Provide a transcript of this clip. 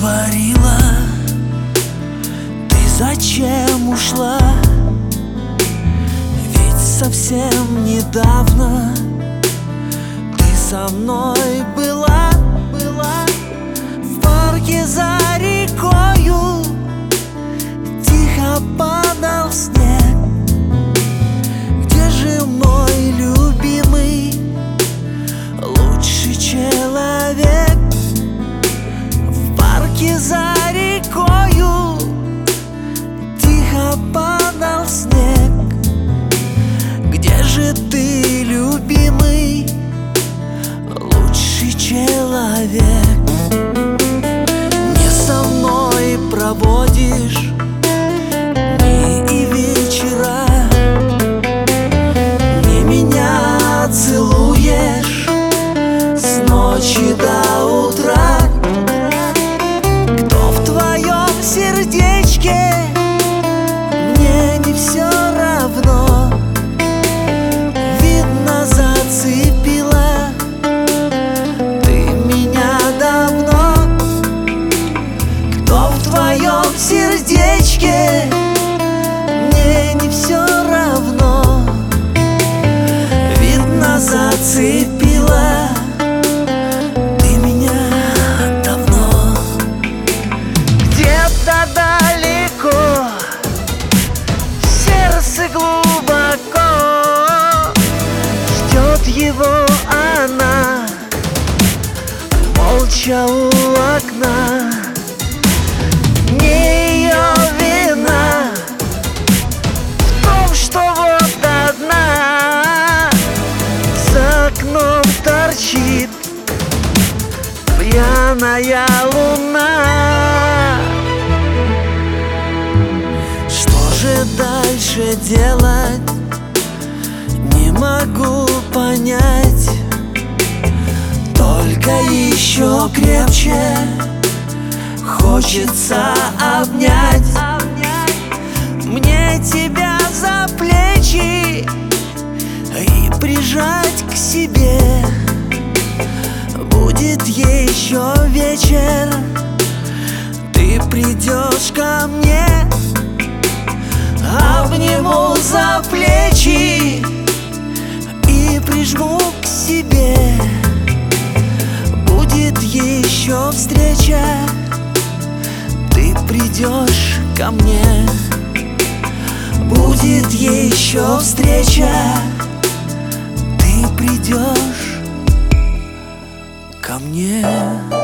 говорила, ты зачем ушла? Ведь совсем недавно ты со мной была в парке за рекою. Тихо падал снег. Где же мой любимый, лучший человек? В парке за рекою тихо падал снег. Где же ты, любимый, лучший человек? Не со мной проводишь дни и вечера, не меня целуешь с ночи до утра. Кто в твоем сердечке, мне не все равно. Видно, зацепила ты меня давно. Кто в твоем сердечке, мне не все равно. Видно, зацепила ты меня давно. Где-то далеко, в сердце глубоко ждет его она, молча у окна. Не ее вина в том, что вот одна за окном торчит пьяная луна. Что же дальше делать, не могу понять. Только еще крепче хочется обнять. Мне тебя за плечи и прижать к себе. Будет еще вечер, ты придешь ко мне. Обниму за плечи и прижму к себе. Будет еще встреча, ты придешь ко мне. Будет еще встреча, ты придешь ко мне.